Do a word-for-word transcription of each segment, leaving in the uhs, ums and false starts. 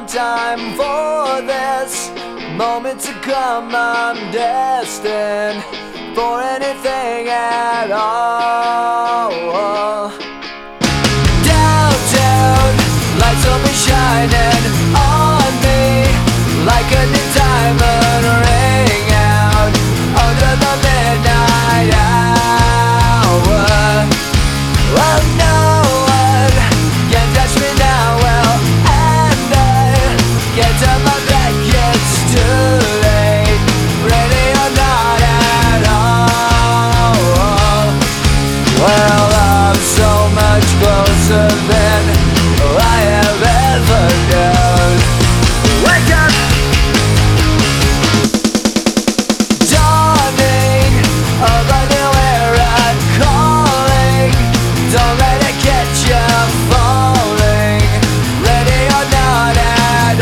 long time for this moment to come. I'm destined for anything at all. Downtown, lights will be shining on me like a new diamond ring out under the midnight hour. Well, no one can touch me now, well, and I get to my back, it's too late, ready or not at all. Well, I'm so much closer than I have ever known. Wake up! Dawning of a new era calling. Don't let it get you falling, ready or not at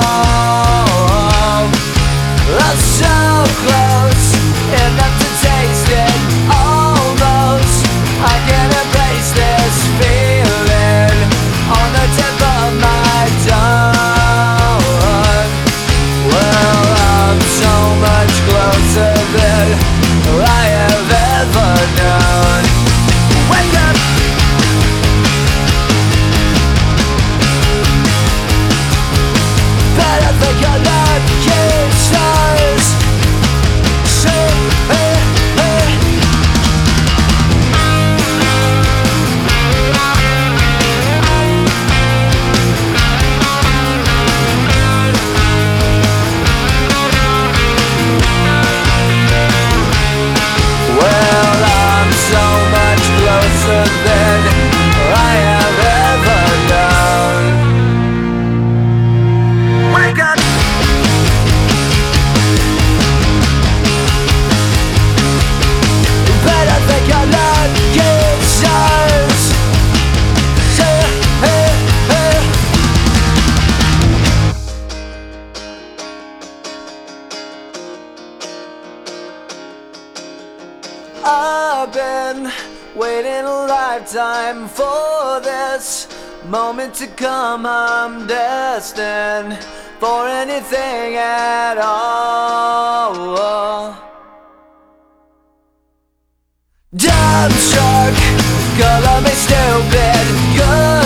all. I'm so close, enough to taste it, almost. I can embrace this feeling on the tip of my tongue. Well, I'm so much closer than I have ever known. Wake up! But I think I love you, stars. So, hey, hey. Well, I'm so much closer than I have ever known. Wake up! But I think I love you, stars. So, hey, hey. I've been waiting a lifetime for this moment to come. I'm destined for anything at all. Dumbstruck, color me stupid, good.